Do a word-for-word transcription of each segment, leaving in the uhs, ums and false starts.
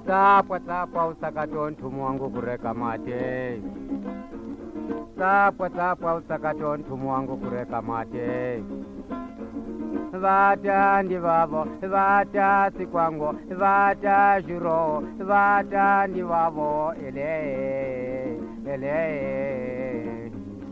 Sapwa sapwa usakato ntumu wangu kureka mate. Sapwa sapwa usakato ntumu wangu kureka mate. Vata ndivavo, vata sikwango, vata juro, vata ndivavo, ele, ele.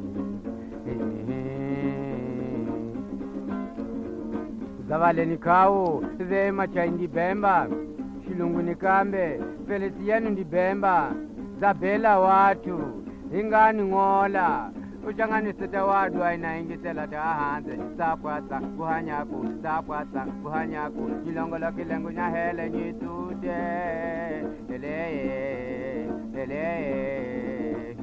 Zavale nikau, zema cha indi bemba, shilungu nikambe, felisienu ndi bemba, zabela watu, ingani ngola. Uchangani sita wadu aina ingisela tahanze. Sapwasa kuhanyaku, sapwasa kuhanyaku. Jilongolo kilengu nyahele nyitute. Eleye, eleye.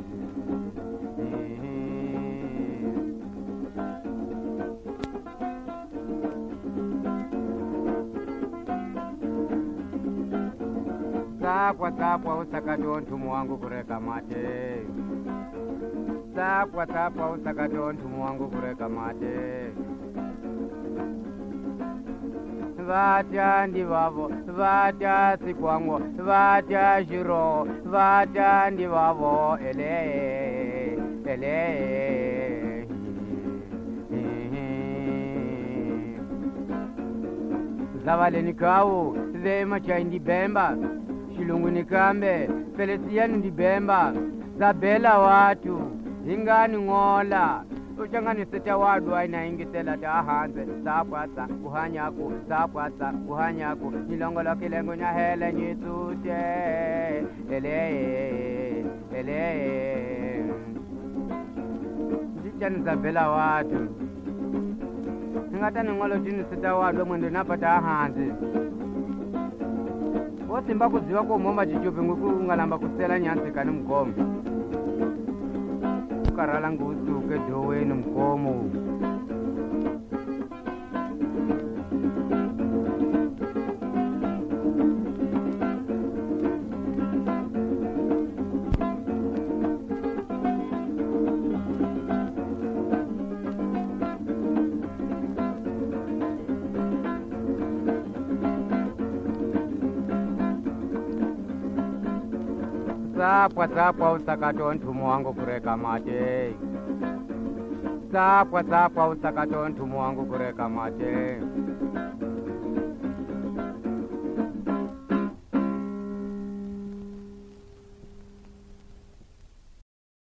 Sapwa sapwa usakato ntumu wangu kureka mate. Sapwa sapwa usakato ntumu wangu kureka mate. Vata ndivavo, vata sikwango, vata jiro, vata ndivavo, ele, ele. Zavale nikau, zema cha indi bemba, shilungu nikambe, felisienu ndi bemba, zabela watu, ingani ngola. Uchangani sita wadu aina ingisela tahanze. Sapwasa kuhanyaku, sapwasa kuhanyaku. Nilongolo kilengu nyahele nyitute. Eleye, eleye. Jichani zabela watu. Ngata ningolo jini sita wadu mwendo napata hanze. Wosi mbaku ziwa kwa mwomba jichupi nguku ungalamba kusela nyansi kani mkomu. Karala ngusu ke dowe ni mkomu. Sapwa sapwa usakato ntumu wangu kureka mate. Sapwa sapwa usakato ntumu wangu kureka mate.